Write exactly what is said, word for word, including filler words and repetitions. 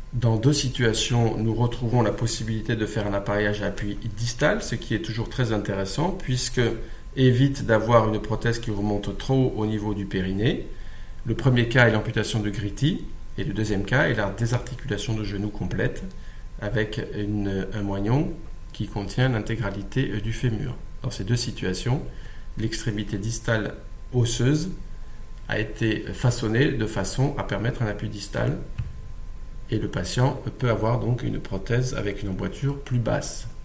Dans deux situations, nous retrouvons la possibilité de faire un appareillage à appui distal, ce qui est toujours très intéressant puisque évite d'avoir une prothèse qui remonte trop au niveau du périnée. Le premier cas est l'amputation de Gritti et le deuxième cas est la désarticulation de genou complète avec une, un moignon qui contient l'intégralité du fémur. Dans ces deux situations, l'extrémité distale osseuse a été façonnée de façon à permettre un appui distal et le patient peut avoir donc une prothèse avec une emboîture plus basse.